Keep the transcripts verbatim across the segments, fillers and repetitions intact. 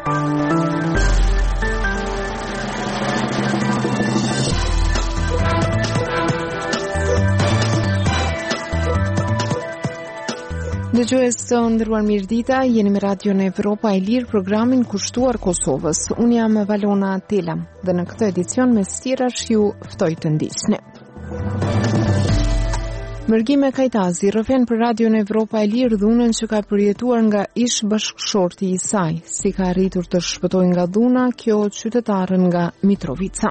Dëgjues të nderuar, mirëdita, jeni me Radio në Evropa e Lirë, programin kushtuar Kosovës. Unë jam Valona Tela dhe në këtë edicion me stirash ju ftoj të ndiqni. Mërgime Kajtazi rrëfen për Radio në Evropa e Lirë dhunën që ka përjetuar nga ish bashkëshorti i saj, si ka arritur të shpëtojë nga dhuna kjo qytetarën nga Mitrovica.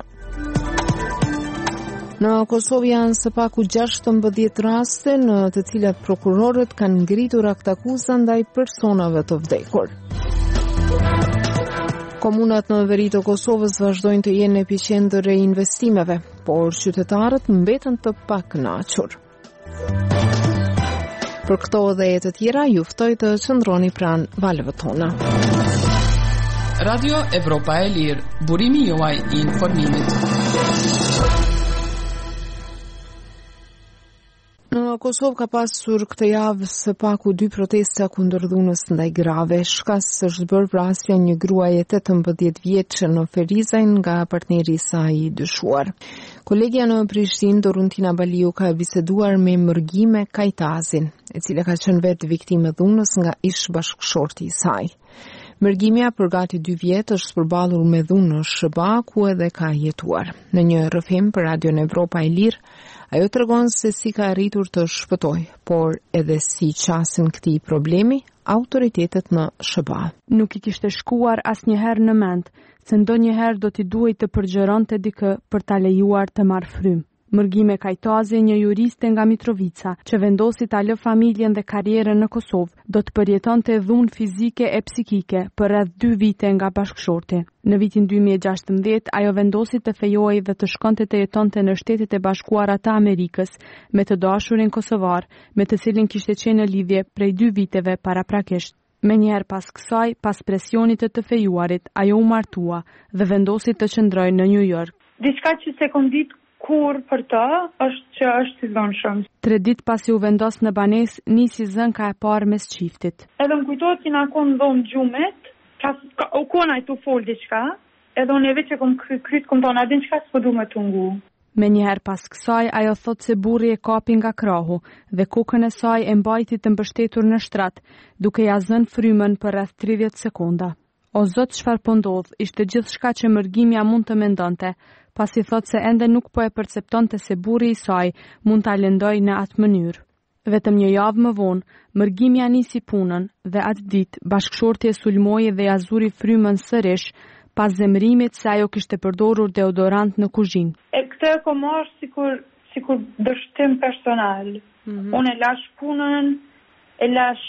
Në Kosovë janë së paku gjashtëmbëdhjetë raste në të cilat prokurorët kanë ngritur aktakuza ndaj personave të vdekur. Komunat në veri të Kosovës vazhdojnë të jenë epicentër e investimeve, por qytetarët mbeten të pakënaqur. Për këto dhe e të tjera, ju ftoj të qëndroni pranë valëve tona. Radio Evropa e Lirë, burimi juaj i informimit. Në Kosovë ka pasur këtë javë së paku dy protesta kundër dhunës ndaj grave. Shkas është bërë vrasja një gruaje tetëmbëdhjetë vjeçe në Ferizajn nga partneri i saj i dyshuar. Kolegja në Prishtinë, Doruntina Baliu, ka biseduar me Mërgime Kajtazin, e cila ka qenë vetë viktime dhunës nga ish bashkëshorti i saj. Mërgimja për gati dy vjet është përballur me dhunë në Sh B A, ku edhe ka jetuar. Në një rrëfim për Radio në Evropa e Lirë, ajo tregon se si ka arritur të shpëtojë, por edhe si qasin këtij problemi autoritetet në Sh B A. Nuk i kishte shkuar asnjëherë në mend se ndonjëherë do t'i duhej të përgjëronte dikë për ta lejuar të marrë frymë. Mërgime Kajtazi, një juriste nga Mitrovica, që vendosi ta lë familjen dhe karrierën në Kosovë, do të përjetonte dhunë fizike e psikike për rreth dy vite nga bashkëshorti. Në vitin dy mijë e gjashtëmbëdhjetë, ajo vendosi të fejojë dhe të shkonte të jetonte në Shtetet e Bashkuara të Amerikës me të dashurin kosovar, me të cilin kishte qenë në lidhje prej dy viteve paraprakisht. Menjëherë pas kësaj, pas presionit të të fejuarit, ajo u martua dhe vendosi të qëndrojë në New York. Diçka që sekondit kur për të është që është i zonshëm. Tre ditë pasi u vendos në banesë, nisi zënka e parë mes çiftit. Edhe më kujtohet që na kon dhon gjumet, ka u kona i tu fol diçka, edhe unë vetë që kom kryt kom thonë, a din çka s'po du me tungu. Menjëherë pas kësaj, ajo thot se burri e kapi nga krahu dhe kokën e saj e mbajti të mbështetur në shtrat, duke ja zënë frymën për rreth tridhjetë sekonda. O zot, çfarë po ndodh? Ishte gjithçka që Mërgimja mund të mendonte, pasi thot se ende nuk po e perceptonte se burri i saj mund ta lëndoj në atë mënyrë. Vetëm një javë më vonë, Mërgimja nisi punën dhe atë ditë bashkëshorti e sulmoi dhe ja zuri frymën sërish pas zemrimit se ajo kishte përdorur deodorant në kuzhinë. E këtë e ko marrë sikur sikur dështim personal. Mm-hmm. Unë e lash punën, e lash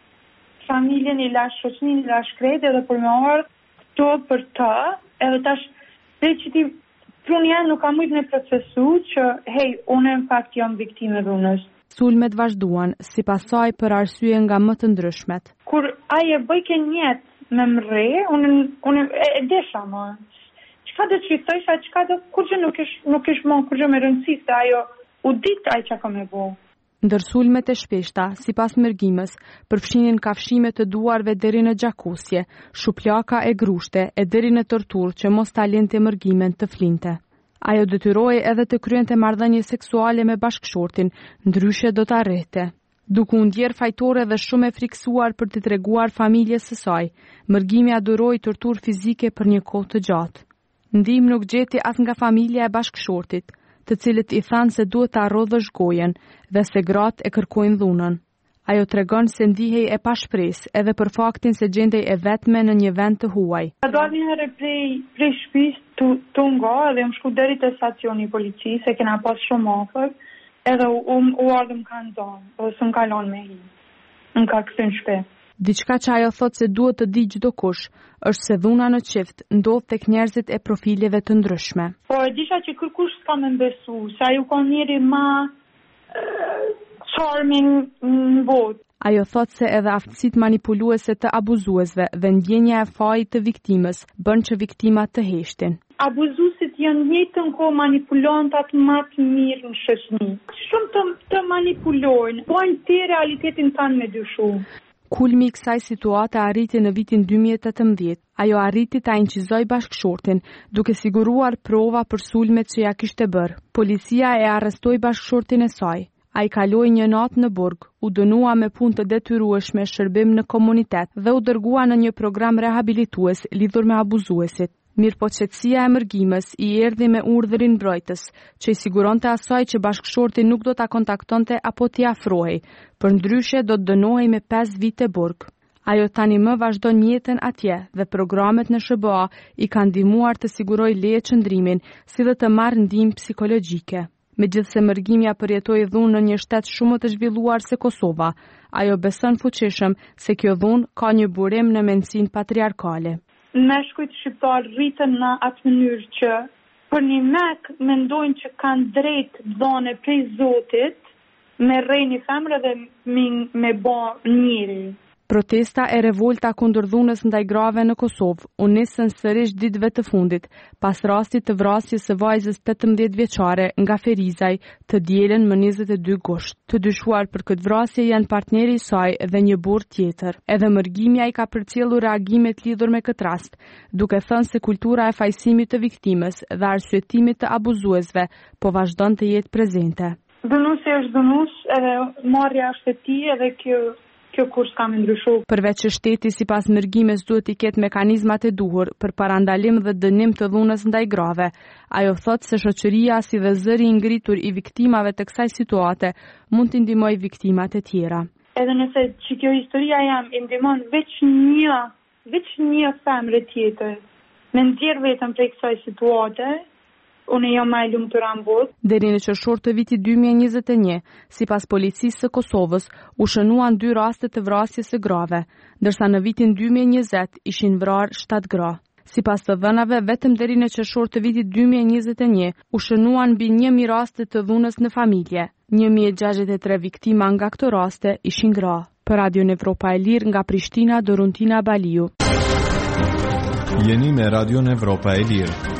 familjen, i lash shoqërinë, i lash krejt edhe për me ardhë këto për ta, edhe tash dhe që ti prunja nuk ka mujtë në procesu që hej, unë në fakt jam viktime dhunës. Sulmet vazhduan, si pasaj për arsye nga më të ndryshmet. Kur aje bëjke njetë me mre, unë, unë e, e desha më. Qka dhe që i thësha, qka dhe kur që nuk ish, nuk ish më kur që me rëndësi, se ajo u ditë aj që ka me bo. Ndër sulmet e shpeshta, si pas Mërgimës, përfshinin kafshime të duarve deri në gjakusje, shuplaka e grushte e deri në tortur që mos ta lente Mërgimen të flinte. Ajo detyrohej edhe të kryente marrëdhënie seksuale me bashkëshortin, ndryshe do ta rrehte. Duke u ndjerë fajtore dhe shumë e friksuar për të treguar familjes së saj, Mërgimja duroi tortur fizike për një kohë të gjatë. Ndihmë nuk gjeti as nga familja e bashkëshortit, të cilët i thanë se duhet ta rrodhësh gojen dhe se gratë e kërkojnë dhunën. Ajo tregon se ndihej e pashpresë edhe për faktin se gjendej e vetme në një vend të huaj. A do një herë prej, prej shtëpisë të, të nga edhe më shku deri te stacioni i policisë, se kena pas shumë afër, edhe u, u, u ardhëm kanë zonë, edhe së më kalon me hi. Më ka kësë në shpe. Diçka që ajo thot se duhet të di çdo kush, është se dhuna në qift ndodh tek njerëzit e profileve të ndryshme. Po e disha që kërkush s'ka me mbesu, se ajo ka njeri ma uh, charming në botë. Ajo thot se edhe aftësitë manipuluese të abuzuesve dhe ndjenja e fajit të viktimës bën që viktimat të heshtin. Abuzuesit janë njëjtën kohë manipulantat më të mirë në shoqëri. Shumë të, të manipulojnë, bojnë ti realitetin tanë me dyshu. Kulmi i kësaj situate arriti në vitin dy mijë e tetëmbëdhjetë. Ajo arriti ta inqizoj bashkëshortin, duke siguruar prova për sulmet që ja kishte bërë. Policia e arrestoi bashkëshortin e saj. Ai kaloi një natë në burg, u dënua me punë të detyrueshme shërbim në komunitet dhe u dërgua në një program rehabilitues lidhur me abuzuesit. Mirëpo qetësia e mërgimës i erdhi me urdhërin mbrojtës, që i siguronte asaj që bashkëshorti nuk do ta kontaktonte apo t'i afrohej, përndryshe do të dënohej me pesë vite burg. Ajo tani më vazhdon jetën atje dhe programet në S B A i kanë ndihmuar të sigurojë leje qëndrimin, si dhe të marrë ndihmë psikologjike. Megjithse mërgimja përjetoi dhunë në një shtet shumë të zhvilluar se Kosova, ajo beson fuqishëm se kjo dhunë ka një burim në mendsinë patriarkale. Meshkujt shqiptar rritën në atë mënyrë që për një mek mendojnë që kanë drejt dhënë prej Zotit me rrejnë femre dhe me bë njëri. Protesta e revolta kundër dhunës ndaj grave në Kosovë u nisën sërish ditëve të fundit, pas rastit të vrasjes së vajzës tetëmbëdhjetë vjeçare nga Ferizaj të dielën më njëzet e dy gusht. Të dyshuar për këtë vrasje janë partneri i saj dhe një burr tjetër. Edhe mërgimja i ka përcjellur reagimet lidhur me këtë rast, duke thënë se kultura e fajsimit të viktimës dhe arsyetimit të abuzuesve po vazhdon të jetë prezente. Dënuesi është dënues, edhe marrja është e tij, edhe kjo Kjo kurs ka më ndryshuar. Përveç që shteti sipas mërgimes duhet të ketë mekanizmat e duhur për parandalim dhe dënim të dhunës ndaj grave, ajo thotë se shoqëria si dhe zëri i ngritur i viktimave të kësaj situate mund të ndihmojë viktimat e tjera. Edhe nëse që kjo historia jam i ndihmon veç një, veç një femre tjetër, me ndjerë vetëm prej kësaj situate, unë jam më e lumtur në botë. Deri në qershor të vitit dy mijë e njëzet e një, sipas policisë së Kosovës, u shënuan dy raste të vrasjes së grave, ndërsa në vitin dy mijë e njëzet ishin vrarë shtatë gra. Sipas të dhënave, vetëm deri në qershor të vitit dy mijë e njëzet e një, u shënuan mbi një mijë raste të dhunës në familje. një mijë e gjashtëdhjetë e tre viktima nga këto raste ishin gra. Për Radio Evropa e Lirë nga Prishtina, Doruntina Baliu. Jeni me Radio Evropa e Lirë.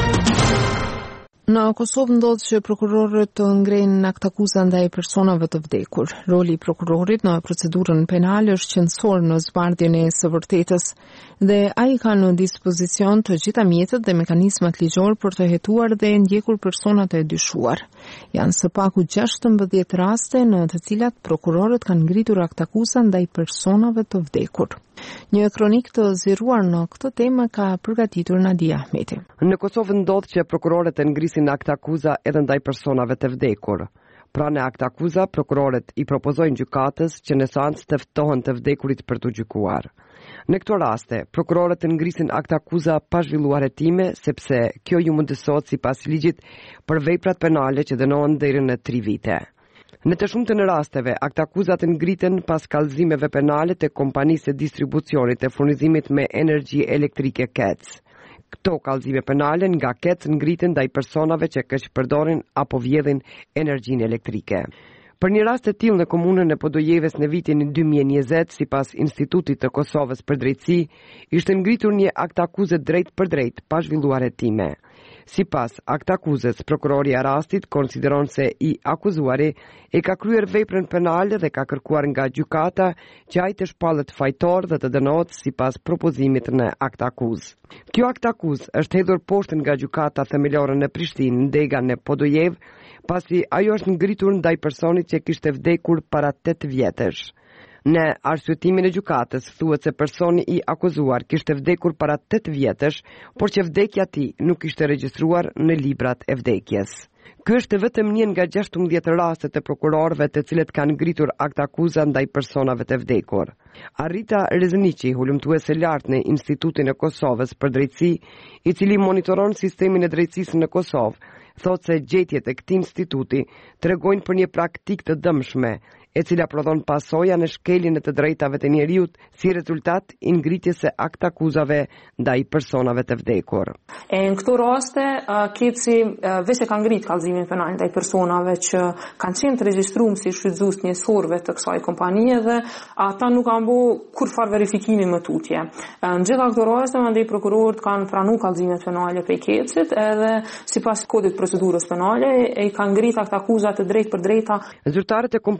Në Kosovë ndodh që prokurorët të ngrejnë aktakuza ndaj personave të vdekur. Roli i prokurorit në procedurën penale është qendror në zbardhjen e së vërtetës dhe ai ka në dispozicion të gjitha mjetet dhe mekanizmat ligjor për të hetuar dhe ndjekur personat e dyshuar. Janë së paku gjashtëmbëdhjetë raste në të cilat prokurorët kanë ngritur aktakuza ndaj personave të vdekur. Një kronik të zgjeruar në këtë temë ka përgatitur Nadia Ahmeti. Në Kosovë ndodh që prokurorët e ngrisin aktakuza edhe ndaj personave të vdekur. Pra në aktakuza, prokurorët i propozojnë gjykatës që në seancë të ftohen të vdekurit për të gjykuar. Në këto raste, prokurorët e ngrisin aktakuza pa zhvilluar hetime, sepse kjo ju mundësohet sipas ligjit për veprat penale që dënohen deri në tri vite. Në të shumtën e rasteve, aktakuzat ngriten pas kallëzimeve penale të kompanisë së distribucionit të furnizimit me energji elektrike K E C. Këto kallëzime penale nga K E C ngriten ndaj personave që keq përdorin apo vjedhin energjinë elektrike. Për një rast të tillë në komunën e Podojeves në vitin dy mijë e njëzet, sipas Institutit të Kosovës për Drejtësi, ishte ngritur një aktakuzë drejt për drejt pa zhvilluar hetime. Sipas aktakuzës, prokurori i rastit konsideron se i akuzuari e ka kryer veprën penale dhe ka kërkuar nga gjykata që ai të shpallet fajtor dhe të dënohet sipas propozimit në aktakuzë. Kjo aktakuzë është hedhur poshtë nga gjykata themelore në Prishtinë, në Degan në Podojev, pasi ajo është ngritur ndaj personit që kishte vdekur para tetë vjetësh. Në arsyetimin e gjykatës thuhet se personi i akuzuar kishte vdekur para tetë vjetësh, por që vdekja e tij nuk ishte regjistruar në librat e vdekjes. Ky është vetëm një nga gjashtëmbëdhjetë rastet e prokurorëve të cilët kanë ngritur aktakuza ndaj personave të vdekur. Arita Rezniqi, hulumtuese e lartë në Institutin e Kosovës për Drejtësi, i cili monitoron sistemin e drejtësisë në Kosovë, thotë se gjetjet e këtij instituti tregojnë për një praktikë të dëmshme, e cila prodhon pasoja në shkeljen e të drejtave të njerëzit si rezultat i ngritjes së aktakuzave ndaj personave të vdekur. E në këto raste, keci veç e ka ngrit kallëzimin penal ndaj personave që kanë qenë të regjistruar si shfrytëzues njësorëve të kësaj kompanie dhe ata nuk kanë bërë kurrë verifikimi më tutje. Në gjitha këto raste, mandej prokurorët kanë pranuar kallëzimet penale prej kecit edhe sipas kodit procedurës penale e kanë ngrit aktakuzat të drejtë për drejta. Zyrtarët e kompanisë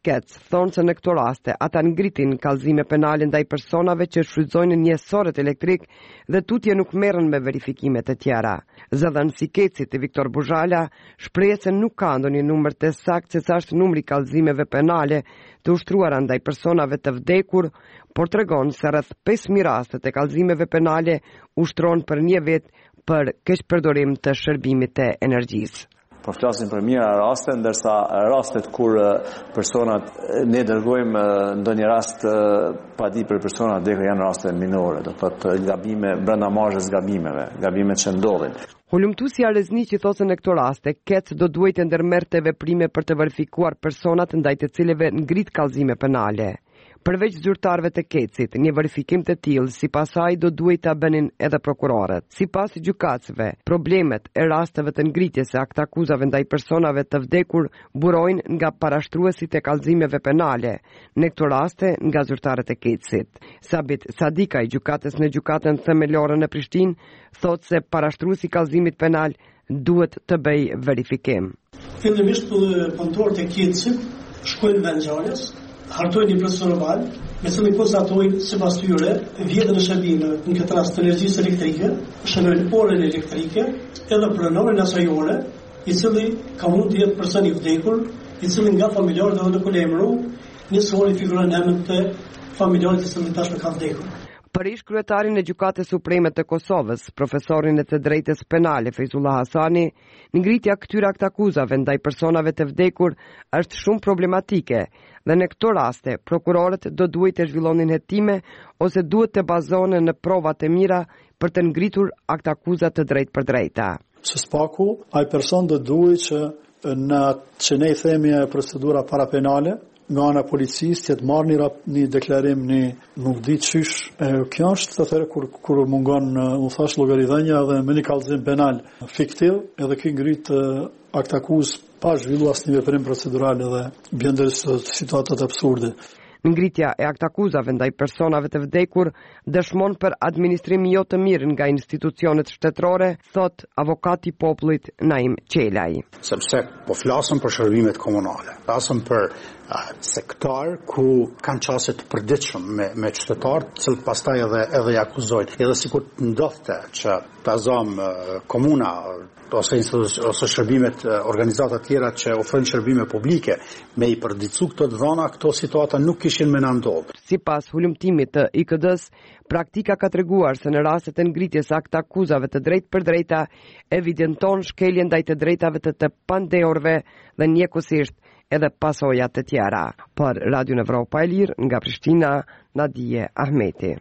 Kec thonë se në këto raste ata ngritin kallëzime penale ndaj personave që shfrytëzojnë njësorët elektrik dhe tutje nuk merren me verifikimet e tjera. Zëdhënësi i Kecit Viktor Buzhala shpreh se nuk ka ndonjë numër të saktë se sa është numri i kallëzimeve penale të ushtruara ndaj personave të vdekur, por tregon se rreth pesë mijë raste të kallëzimeve penale ushtrohen për një vit për keqpërdorim të shërbimit të energjisë. Po flasim për mira raste, ndërsa rastet kur personat ne dërgojmë ndonjë rast pa di për personat dhe janë raste minore, do thotë gabime brenda marrës gabimeve, gabimet që ndodhin. Hulumtuesja Rezniqi thotë se në këto raste Kec do duhet të ndërmerrte veprime për të verifikuar personat ndaj të cilëve ngrit kallëzime penale. Përveç zyrtarëve të Kecit, një verifikim të tillë sipas saj do duhet ta bënin edhe prokurorët. Sipas gjykatësve, problemet e rasteve të ngritjes së aktakuzave ndaj personave të vdekur burojnë nga parashtruesit e kallëzimeve penale, në këto raste nga zyrtarët e Kecit. Sabit Sadika, i gjykatës në gjykatën themelore në Prishtinë, thotë se parashtruesi i kallëzimit penal duhet të bëjë verifikim. Fillimisht punëtorët e Kecit shkojnë në ngjarjes, hartojnë një proces normal, me cilin konstatojnë sipas tyre vjedhjen e shërbimeve, në këtë rast të energjisë elektrike, shënojnë orën elektrike, edhe pronorin asaj ore, i cili ka mund të jetë person i vdekur, i cili nga familjarët dhe nuk e emëru, njësë ori figuron emrin të familjarit i cili tashmë ka vdekur. Për ish kryetarin e Gjykatës Supreme të Kosovës, profesorin e të drejtës penale Feyzullah Hasani, ngritja këtyre aktakuzave ndaj personave të vdekur është shumë problematike dhe në këto raste prokurorët do duhet të zhvillonin hetime ose duhet të bazohen në prova të mira për të ngritur aktakuza të drejtë për drejta. Së spaku, ai person do duhet që në që ne i themi procedura parapenale, nga ana policisë që të marrë një, një deklarim, një nuk di qysh. E, kjo është të thërë kur, kur mungon, u thash, llogaridhënia dhe me një kallëzim penal fiktiv, edhe ky ngrit aktakuz pa zhvilluar asnjë veprim procedural edhe bjen në situatat absurde. Ngritja e aktakuzave ndaj personave të vdekur dëshmon për administrim jo të mirë nga institucionet shtetërore, thot avokati i popullit Naim Qelaj. Sepse po flasëm për shërbimet komunale, flasëm për uh, sektor ku kanë qasje të përditshëm me, me qytetarët, cilët pastaj edhe, edhe i akuzojnë. Edhe sikur të ndodhte që ta zom uh, komuna ose ose shërbimet organizata tjera që ofrojnë shërbime publike me i përditsu këto dhëna, këto situata nuk kishin me na ndodhur. Sipas hulumtimit të I K D-s, praktika ka treguar se në rastet e ngritjes së aktakuzave të drejtë për drejta evidenton shkelje ndaj të drejtave të të pandehurve dhe njëkohësisht edhe pasoja të tjera. Për Radio Evropa e Lirë nga Prishtina, Nadije Ahmeti.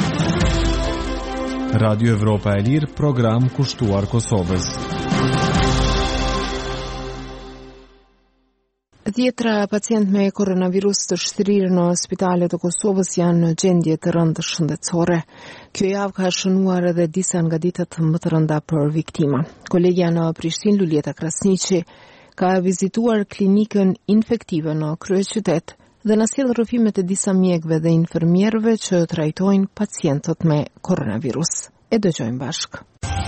Radio Evropa e Lirë, program kushtuar Kosovës. Dhjetra pacient me koronavirus të shtrirë në spitalet të Kosovës janë në gjendje të rëndë shëndetësore. Kjo javë ka shënuar edhe disa nga ditët më të rënda për viktima. Kolegja në Prishtinë, Luljeta Krasniqi, ka vizituar klinikën infektive në kryeqytet dhe na sjell rrëfimet e disa mjekëve dhe infermierëve që trajtojnë pacientët me koronavirus. E dëgjojmë bashkë.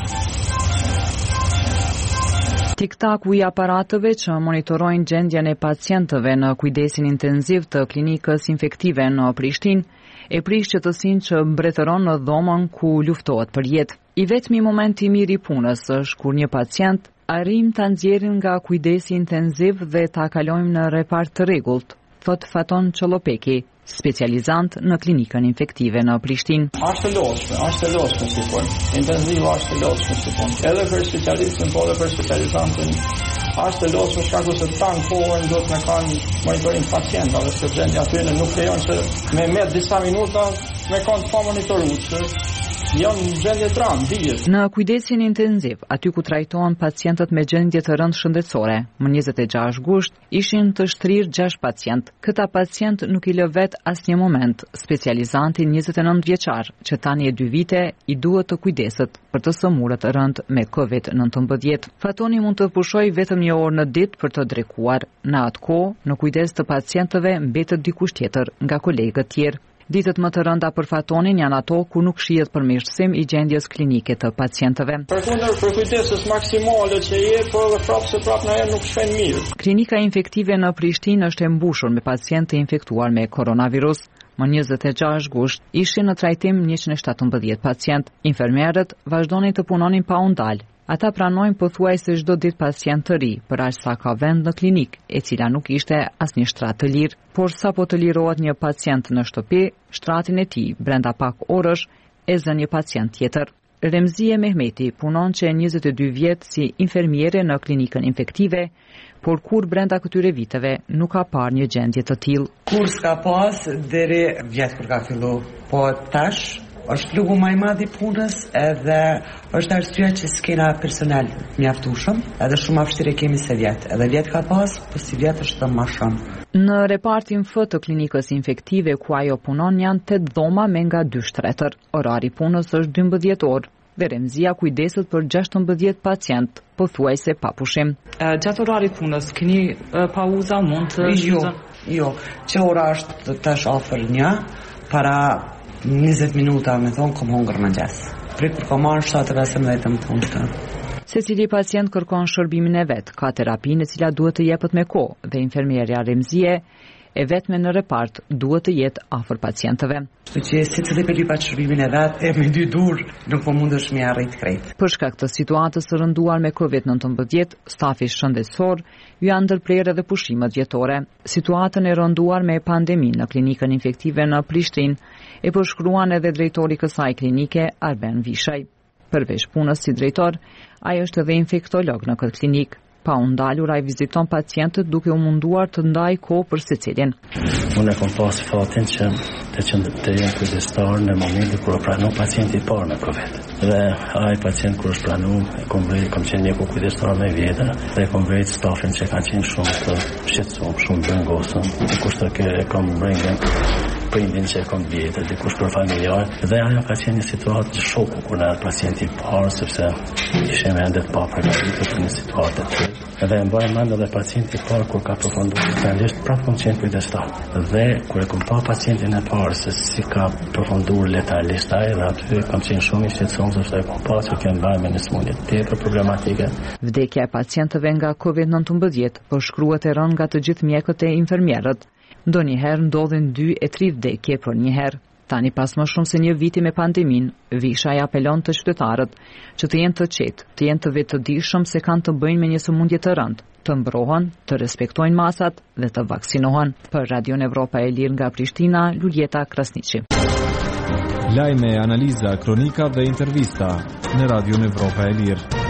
Tiktaku i aparatëve që monitorojnë gjendjen e pacientëve në kujdesin intenziv të klinikës infektive në Prishtinë e prish qëtësinë që mbretëron në dhomën ku luftohet për jetë. I vetmi moment i mirë i punës është kur një pacient arrim ta nxjerrin nga kujdesi intenziv dhe ta kalojmë në repart të rregullt, thot Faton Çollopeki, specializant në klinikën infektive në Prishtinë. Ashtë lodhshme, ashtë lodhshme si punë. Intenziva ashtë lodhshme si punë. Edhe për specialistin, po edhe për specializantin, ashtë lodhshme shkaku se tanë kohën do të me kanë monitorim pacientave, se gjendja atyre nuk lejon që me met disa minuta me kanë të pa monitoru, që janë në gjendje të rëndë, dijet. Në kujdesin intenziv, aty ku trajtohen pacientët me gjendje të rëndë shëndetësore, më njëzet e gjashtë gusht, ishin të shtrirë gjashtë pacient. Këta pacient nuk i lë vet asnjë moment. Specializanti njëzet e nëntë vjeçar, që tani e dy vite, i duhet të kujdeset për të sëmurët rënd me kovid nëntëmbëdhjetë. Fatoni mund të pushoj vetëm një orë në ditë për të drekuar. Në atë kohë, në kujdes të pacientëve mbetet dikush tjetër nga kolegët tjerë. Ditët më të rënda për fatonin janë ato ku nuk shihet përmirësim i gjendjes klinike të pacientëve. Përkundër për kujdesës maksimale që jep, por edhe prapë se prapë na nuk shkojnë mirë. Klinika infektive në Prishtinë është e mbushur me pacientë të infektuar me koronavirus. Më njëzet e gjashtë gusht ishin në trajtim njëqind e shtatëmbëdhjetë pacient. Infermierët vazhdonin të punonin pa u ndalë. Ata pranojnë pothuajse çdo ditë pacient të ri, për aq sa ka vend në klinik, e cila nuk ishte asnjë shtrat të lirë. Por sapo të lirohet një pacient në shtëpi, shtratin e tij brenda pak orësh e zën një pacient tjetër. Remzie Mehmeti punon që njëzet e dy vjet si infermiere në klinikën infektive, por kur brenda këtyre viteve nuk ka parë një gjendje të tillë. Kur s'ka pas deri vjet kur ka fillu, po tash është lugu më i madh i punës edhe është arsyeja që s'kena personal mjaftueshëm, edhe shumë më vështirë kemi se vjet. Edhe vjet ka pas, po si vjet është më shumë. Në repartin F të klinikës infektive ku ajo punon janë tetë dhoma me nga dy shtretër. Orari punës është dymbëdhjetë orë dhe remzia kujdeset për gjashtëmbëdhjetë pacient, pothuajse pa pushim. Gjatë orarit punës keni pauza, mund të Jo, jo, që ora është tash afër një, para njëzet minuta me thonë kom hongër në gjesë. Prit për komar shtatë e pesëmbëdhjetë më thonë të. Se cili pacient kërkon shërbimin e vetë, ka terapinë e cila duhet të jepet me kohë dhe infermierja remzie e vetme në repart duhet të jetë afër pacientëve. Kështu që si cili përlipat shërbimin e vetë e me dy dur nuk po mundesh me arrit krejt. Për shkak të situatës së rënduar me kovid nëntëmbëdhjetë, stafi shëndetësor ju janë ndërprerë edhe pushimet vjetore. Situatën e rënduar me pandeminë në klinikën infektive në Prishtinë e përshkruan edhe drejtori i kësaj klinike Arben Vishaj. Përveç punës si drejtor, ai është edhe infektolog në këtë klinikë. Pa u ndalur, ai viziton pacientët duke u munduar të ndajë kohë për secilin. Unë kam pas fatin që të qëndë të jenë kujdestar në momentin kur pranon pacienti i parë në Covid. Dhe ai pacient kur është pranu, e kom vëj, kom qenë një kujdestar me vjetër, dhe kom vëj stafin që kanë qenë shumë të shqetësuar, shumë bëngosëm, dikush të ke e kom brengën prindin që e kom vjetër, dikush për familjar, dhe ajo ka qenë një situatë të shoku kur në pacienti i parë, sepse ishe me endet pa përgatitur për një situatë të tillë. Edhe e mbaj mend edhe pacienti i parë kur ka përfunduar finalisht prapë kom qenë kujdestar. Dhe kur e kom pa pacientin e parë se si ka përfunduar letalisht ai, dhe aty kam qenë shumë i shqetësuar sepse e kom pa se kanë bërë me një smundje tepër problematike. Vdekja e pacientëve nga kovid nëntëmbëdhjetë përshkruhet e rënë nga të gjithë mjekët e infermierët. Ndonjëherë ndodhin dy e tri vdekje për një herë. Tani pas më shumë se një viti me pandemin, Vishaj apelon të qytetarët që të jenë të qetë, të jenë të vetëdijshëm se kanë të bëjnë me një sëmundje të rëndë, të mbrohen, të respektojnë masat dhe të vaksinohen. Për Radio Evropa e Lirë nga Prishtina, Luljeta Krasniqi. Lajme, analiza, kronika dhe intervista në Radio Evropa e Lirë.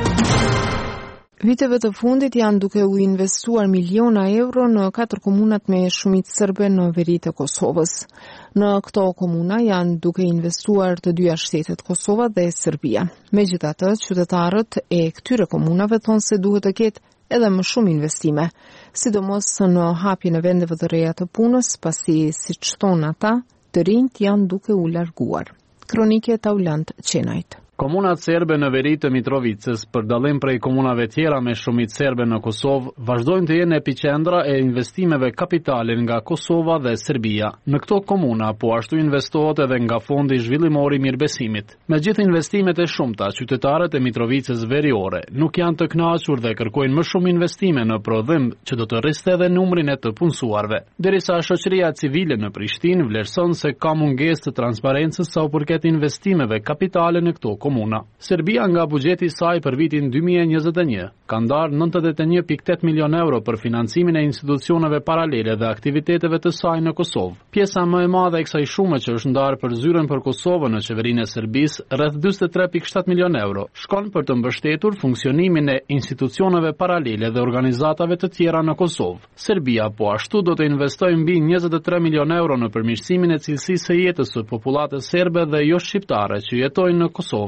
Viteve të fundit janë duke u investuar miliona euro në katër komunat me shumicë serbe në veri të Kosovës. Në këto komuna janë duke investuar të dyja shtetet Kosova dhe Serbia. Megjithatë, qytetarët e këtyre komunave thonë se duhet të ketë edhe më shumë investime, sidomos në hapjen e vendeve të reja të punës, pasi siç thonë ata, të rinjt janë duke u larguar. Kronike Taulant Qenajt. Komunat serbe në veri të Mitrovicës, për dallim prej komunave tjera me shumicë serbe në Kosovë, vazhdojnë të jenë epiqendra e investimeve kapitale nga Kosova dhe Serbia. Në këto komuna, po ashtu investohet edhe nga fondi zhvillimor i mirëbesimit. Me gjithë investimet e shumta, qytetarët e Mitrovicës veriore nuk janë të kënaqur dhe kërkojnë më shumë investime në prodhim që do të rriste edhe numrin e të punësuarve. Derisa shoqëria civile në Prishtinë vlerëson se ka mungesë të transparencës sa u përket investimeve kapitale në këto komuna. Serbia nga buxheti i saj për vitin dy mijë e njëzet e një ka ndarë nëntëdhjetë e një pikë tetë milion euro për financimin e institucioneve paralele dhe aktiviteteve të saj në Kosovë. Pjesa më e madhe e kësaj shume që është ndarë për zyrën për Kosovën në qeverinë e Serbisë, rreth dyzet e tre pikë shtatë milion euro, shkon për të mbështetur funksionimin e institucioneve paralele dhe organizatave të tjera në Kosovë. Serbia po ashtu do të investojë mbi njëzet e tre milion euro në përmirësimin e cilësisë së jetës së popullatës serbe dhe jo shqiptare që jetojnë në Kosovë.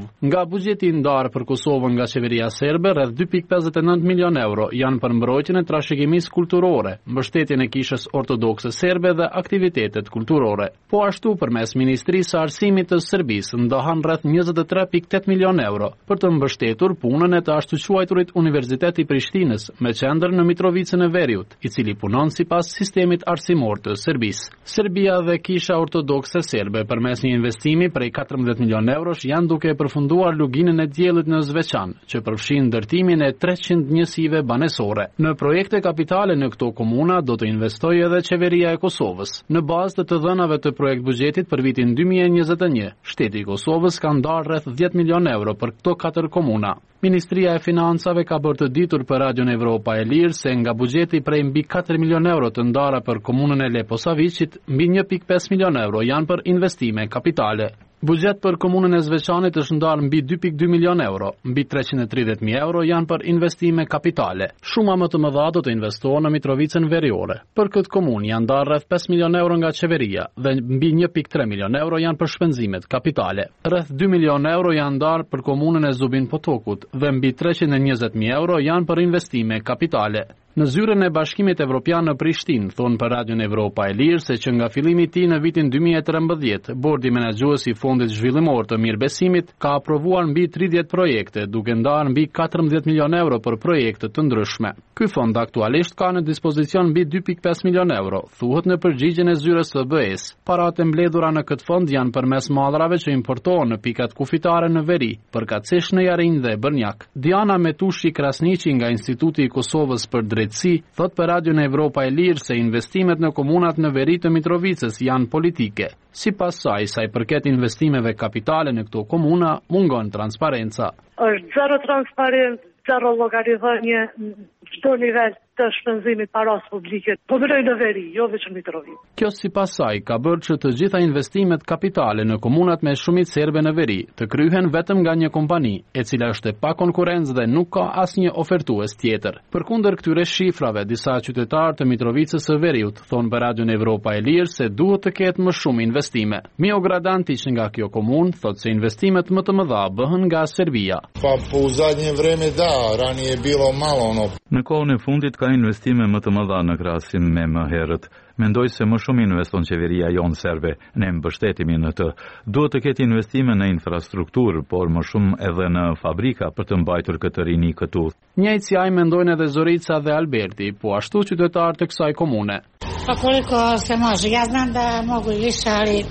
Nga buxheti ndarë për Kosovën nga qeveria serbe, rreth dy pikë pesëdhjetë e nëntë milion euro janë për mbrojtjen e trashëgimisë kulturore, mbështetjen e kishës ortodokse serbe dhe aktivitetet kulturore. Po ashtu përmes Ministrisë së Arsimit të Serbisë ndohan rreth njëzet e tre pikë tetë milion euro për të mbështetur punën e të ashtu quajturit Universiteti i Prishtinës me qendër në Mitrovicën e Veriut, i cili punon sipas sistemit arsimor të Serbisë. Serbia dhe kisha ortodokse serbe përmes një investimi prej katërmbëdhjetë milion eurosh janë duke përfunduar luginën e diellit në Zveçan, që përfshin ndërtimin e treqind njësive banesore. Në projekte kapitale në këto komuna do të investojë edhe qeveria e Kosovës. Në bazë të të dhënave të projekt buxhetit për vitin dy mijë e njëzet e një, shteti i Kosovës ka ndarë rreth dhjetë milion euro për këto katër komuna. Ministria e Financave ka bërë të ditur për Radion Evropa e Lirë se nga buxheti prej mbi katër milion euro të ndara për komunën e Leposavicit, mbi një pikë pesë milion euro janë për investime kapitale. Buxhet për komunën e Zveçanit është ndarë mbi dy pikë dy milion euro, mbi treqind e tridhjetë mijë euro janë për investime kapitale. Shuma më të mëdha do të investohen në Mitrovicën Veriore. Për këtë komunë janë ndarë rreth pesë milion euro nga qeveria dhe mbi një pikë tre milion euro janë për shpenzimet kapitale. Rreth dy milion euro janë ndarë për komunën e Zubin Potokut dhe mbi treqind e njëzet mijë euro janë për investime kapitale. Në zyrën e Bashkimit Evropian në Prishtinë, thonë për Radion Evropa e Lirë se që nga fillimi i tij në vitin dy mijë e trembëdhjetë, bordi menaxhues i Fondit Zhvillimor të Mirëbesimit ka aprovuar mbi tridhjetë projekte, duke ndarë mbi katërmbëdhjetë milion euro për projekte të ndryshme. Ky fond aktualisht ka në dispozicion mbi dy pikë pesë milion euro, thuhet në përgjigjen e zyrës së B E-s. Paratë mbledhura në këtë fond janë përmes mallrave që importohen në pikat kufitare në veri, përkatësisht në Jarinj dhe Brnjak. Diana Metushi Krasniqi nga Instituti i Kosovës për drejtësi, thot për Radion Evropa e Lirë se investimet në komunat në veri të Mitrovicës janë politike. Sipas saj, sa i përket investimeve kapitale në këto komuna, mungon transparenca. Është zero transparent, zero llogaridhënie në çdo nivel të shpenzimit paras publike, po bëjë në veri, jo vetëm Mitrovicë. Kjo sipas saj ka bërë që të gjitha investimet kapitale në komunat me shumicë serbe në veri të kryhen vetëm nga një kompani, e cila është e pa konkurrencë dhe nuk ka asnjë ofertues tjetër. Përkundër këtyre shifrave, disa qytetarë të Mitrovicës së Veriut thonë për Radion Evropa e Lirë se duhet të ketë më shumë investime. Mio Gradantić nga kjo komunë thotë se investimet më të mëdha bëhen nga Serbia. Pa po u zadnje vreme da, ranije je bilo malo ono. Në kohën e fundit ka investime më të mëdha në krahasim me më herët. Mendoj se më shumë investon qeveria jonë serbe, ne mbështetemi në të. Duhet të ketë investime në infrastrukturë, por më shumë edhe në fabrika për të mbajtur këtë rini këtu. Njëjtë si ai mendojnë edhe Zorica dhe Alberti, po ashtu qytetarë të kësaj komune. Pa koliko se može, ja znam da mogu i više, ali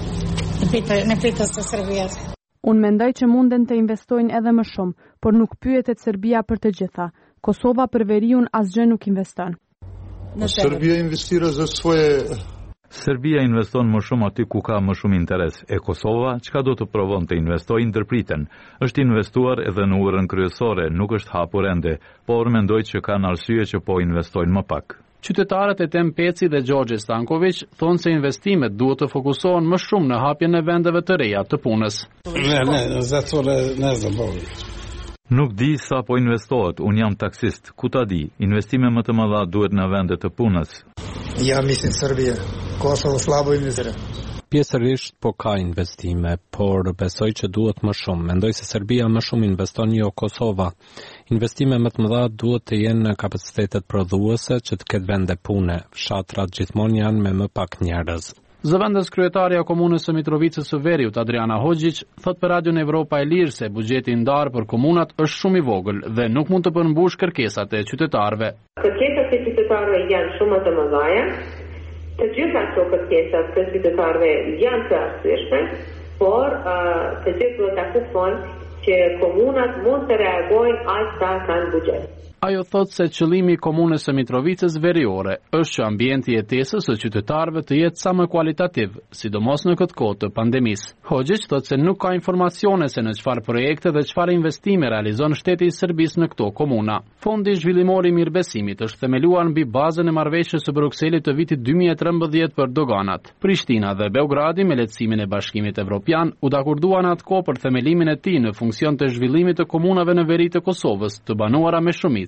ne pita se Serbia. Unë mendoj që munden të investojnë edhe më shumë, por nuk pyetet Serbia për të gjitha. Kosova për veriun asgjë nuk investon. Serbia investira za svoje... Serbia investon më shumë aty ku ka më shumë interes. E Kosova, çka do të provon të investojë ndërpriten. Është investuar edhe në urën kryesore, nuk është hapur ende, por mendoj që kanë arsye që po investojnë më pak. Qytetarët e Tem Peci dhe Gjorgje Stanković thonë se investimet duhet të fokusohen më shumë në hapjen e vendeve të reja të punës. Ne, ne, zato ne, ne znam bolje. Nuk di sa po investohet, unë jam taksist, ku ta di, investime më të mëdha duhet në vendet të punës. Ja mislim Serbia, Kosovo slabo investira. Pjesërisht po ka investime, por besoj që duhet më shumë. Mendoj se Serbia më shumë investon jo Kosova. Investime më të mëdha duhet të jenë në kapacitetet prodhuese që të ketë vende pune. Fshatrat gjithmonë janë me më pak njerëz. Zëvendës kryetaria komunës së Mitrovicës së Veriut, Adriana Hoxhić, thot për Radion Evropa e Lirë se buxheti ndarë për komunat është shumë i vogël dhe nuk mund të përmbush kërkesat e qytetarëve. Kërkesat e qytetarëve janë shumë të mëdha. Të gjitha këto kërkesa të qytetarëve janë të arsyeshme, por uh, të gjithë duhet ta kuptojnë që komunat mund të reagojnë aq sa kanë buxhet. Ajo thot se qëllimi i komunës së Mitrovicës Veriore është që ambienti i jetesës së qytetarëve të jetë sa më kualitativ, sidomos në këtë kohë të pandemisë. Hoxhić thot se nuk ka informacione se në çfarë projekte dhe çfarë investime realizon shteti i Serbisë në këto komuna. Fondi Zhvillimor i Mirëbesimit është themeluar mbi bazën e marrëveshjes së Brukselit të vitit dy mijë e trembëdhjetë për doganat. Prishtina dhe Beogradi me lehtësimin e Bashkimit Evropian u dakorduan atko për themelimin e tij në funksion të zhvillimit të komunave në veri të Kosovës, të banuara me shumicë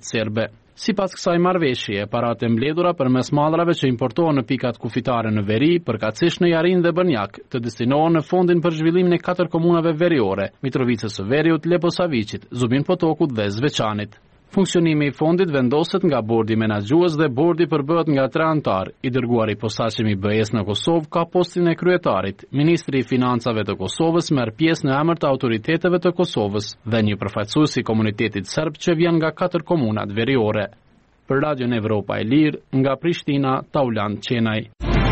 kapitalit serbe. Sipas kësaj marrëveshje, paratë e mbledhura përmes mallrave që importohen në pikat kufitare në veri, përkatësisht në Jarin dhe Bërnjak, të destinohen në fondin për zhvillimin e katër komunave veriore, Mitrovicës së Veriut, Leposaviqit, Zubin Potokut dhe Zveçanit. Funksionimi i fondit vendoset nga bordi menaxhues dhe bordi përbëhet nga tre antar. I dërguari i posaçëm i B E-s në Kosovë ka postin e kryetarit. Ministri i Financave të Kosovës merr pjesë në emër të autoriteteve të Kosovës dhe një përfaqësues i komunitetit serb që vjen nga katër komunat veriore. Për Radion Evropa e Lirë, nga Prishtina, Taulan Qenaj.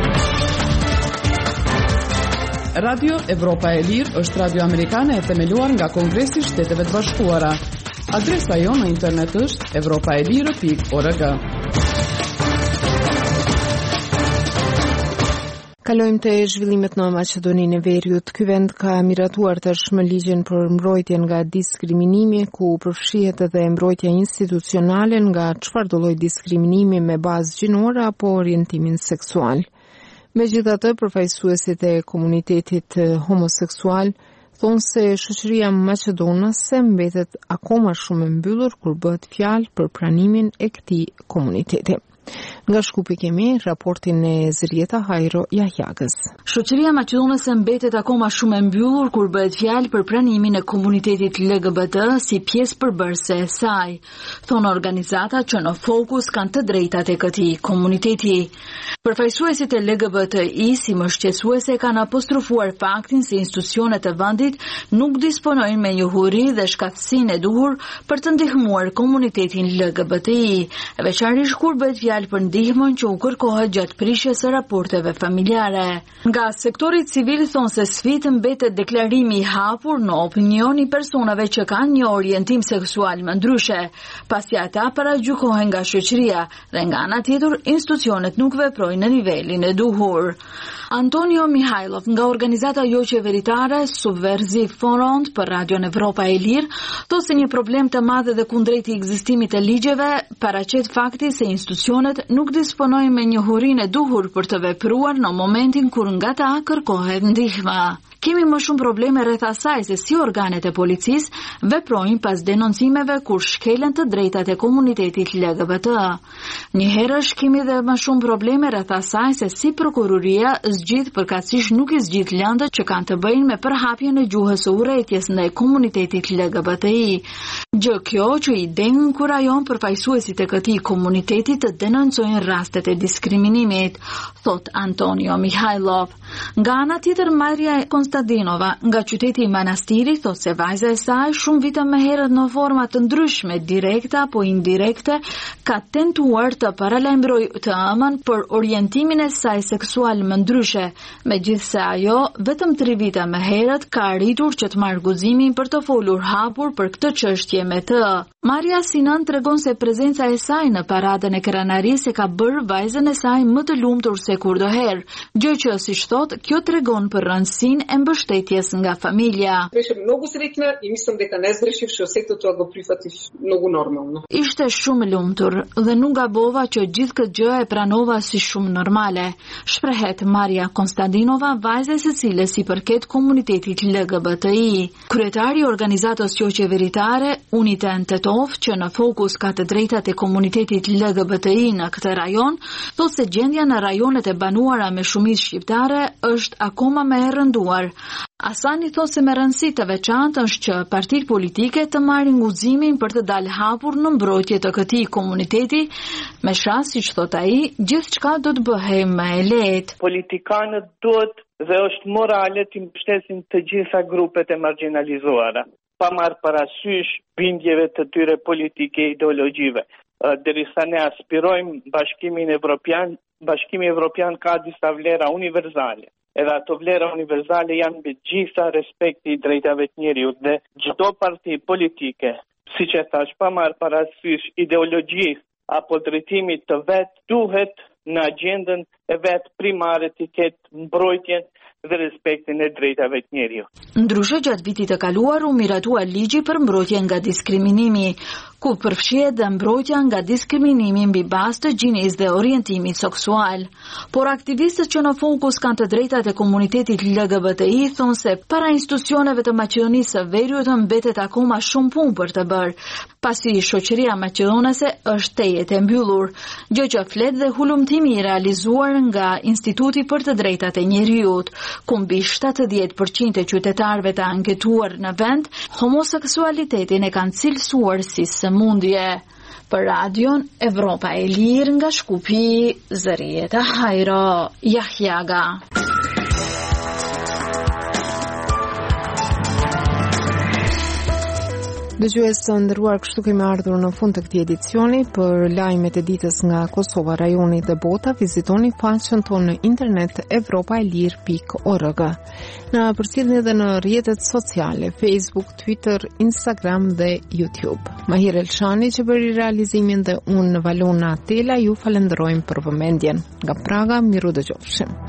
Radio Evropa e Lirë është radio amerikane e themeluar nga Kongresi i Shteteve të Bashkuara. Adresa jonë në internet është evropaelire pikë org. Kalojmë te zhvillimet në Maqedoninë e Veriut. Ky vend ka miratuar tashmë ligjin për mbrojtjen nga diskriminimi, ku përfshihet edhe mbrojtja institucionale nga çfarëdo lloj diskriminimi me bazë gjinore apo orientimin seksual. Megjithatë, përfaqësuesit e komunitetit homoseksual thonë se shoqëria maqedonase mbetet akoma shumë e mbyllur kur bëhet fjalë për pranimin e këtij komuniteti. Nga Shkupi kemi raportin e Zrieta Hajro Jahjagës. Shoqëria maqedonase mbetet akoma shumë e mbyllur kur bëhet fjalë për pranimin e komunitetit L G B T si pjesë përbërëse e saj, thonë organizata që në fokus kanë të drejtat e këtij komuniteti. Përfaqësuesit e L G B T I si mbështetësuese kanë apostrofuar faktin se institucionet e vendit nuk disponojnë me njohuri dhe shkatësinë e duhur për të ndihmuar komunitetin L G B T I, veçanërisht kur bëhet fjalë për ndihmën që u kërkohet gjatë prishjes së raporteve familjare. Nga sektori civil thonë se sfidë mbetet deklarimi i hapur në opinion i personave që kanë një orientim seksual më ndryshe, pasi ata paragjykohen nga shoqëria dhe nga ana tjetër institucionet nuk veprojnë në nivelin e duhur. Antonio Mihajlov nga organizata jo qeveritare Subversive Front për Radion Evropa e Lirë thotë se një problem të madh dhe kundrejt i ekzistimit të ligjeve paraqet fakti se institucionet nuk disponojnë me njohurinë e duhur për të vepruar në momentin kur nga ta kërkohet ndihmë. Kemi më shumë probleme rreth asaj se si organet e policisë veprojnë pas denoncimeve kur shkelen të drejtat e komunitetit L G B T. Njëherësh kemi dhe më shumë probleme rreth asaj se si prokuroria zgjidh përkatësisht nuk i zgjidh lëndët që kanë të bëjnë me përhapjen e gjuhës së urrëties ndaj komunitetit L G B T I. Gjë kjo që i denkurajon përfaqësuesit e këtij komuniteti të denoncojnë rastet e diskriminimit, thot Antonio Mihajlov. Nga ana tjetër, Maria Konstadinova nga qyteti i Manastirit thot se vajza e saj shumë vite më herët në forma të ndryshme, direkte apo indirekte, ka tentuar të paralajmërojë të ëmën për orientimin e saj seksual më ndryshe, megjithse ajo vetëm tre vite më herët ka arritur që të marrë guximin për të folur hapur për këtë çështje me të. Maria Sinan tregon se prezenca e saj në paradën e krenarisë e ka bërë vajzën e saj më të lumtur se kurdoherë, gjë që siç thot, kjo tregon për rëndësinë e mbështetjes nga familja. Беше много среќна и мислам дека не сгрешив што сето тоа го прифатив многу нормално. Ishte shumë lumtur dhe nuk gabova që gjithë këtë gjë e pranova si shumë normale, shprehet Maria Konstadinova, vajza e së cilës i përket komunitetit L G B T I. Kryetari i organizatës jo qeveritare Uniten Tetov, që në fokus ka të drejtat e komunitetit L G B T I në këtë rajon, thotë se gjendja në rajonet e banuara me shumicë shqiptare është akoma më e rënduar. Asani thotë se me rëndësi të veçantë është që partitë politike të marrin guximin për të dalë hapur në mbrojtje të këtij komuniteti, me shans, siç thot ai, gjithçka do të bëhej më e lehtë. Politikanët duhet dhe është morale të mbështesin të gjitha grupet e marginalizuara, pa marrë parasysh bindjeve të tyre politike ideologjive. Derisa ne aspirojmë Bashkimin Evropian, Bashkimi Evropian ka disa vlera universale. Edhe ato vlera universale janë mbi gjitha respekti i drejtave të njeriut dhe çdo parti politike, siç e thash, pa marrë parasysh ideologjisë apo drejtimit të vet, duhet në agjendën e vet primare të ketë mbrojtjen dhe respektin e drejtave të njeriut. Ndryshe, gjatë vitit të kaluar u miratua ligji për mbrojtje nga diskriminimi. ku përfshihet dhe mbrojtja nga diskriminimi mbi bazë të gjinisë dhe orientimit seksual. Por aktivistët që në fokus kanë të drejtat e komunitetit L G B T I thonë se para institucioneve të Maqedonisë së Veriut mbetet akoma shumë punë për të bërë, pasi shoqëria maqedonase është tejet e mbyllur, gjë që flet dhe hulumtimi i realizuar nga Instituti për të Drejtat e Njeriut, ku mbi shtatëdhjetë përqind e qytetarëve të anketuar në vend homoseksualitetin e kanë cilësuar si sëmundje. Për radion Evropa e Lirë nga Shkupi, Zërieta Hajro Jahjaga. Dëgjues të nderuar, kështu kemi ardhur në fund të këtij edicioni. Për lajmet e ditës nga Kosova, rajoni dhe bota, vizitoni faqen tonë në internet evropaelir pikë org. Na përcjellni edhe në rrjetet sociale, Facebook, Twitter, Instagram dhe YouTube. Mahir Elshani që bëri realizimin dhe unë Valona Tela ju falenderojmë për vëmendjen. Nga Praga, miru dëgjofshim.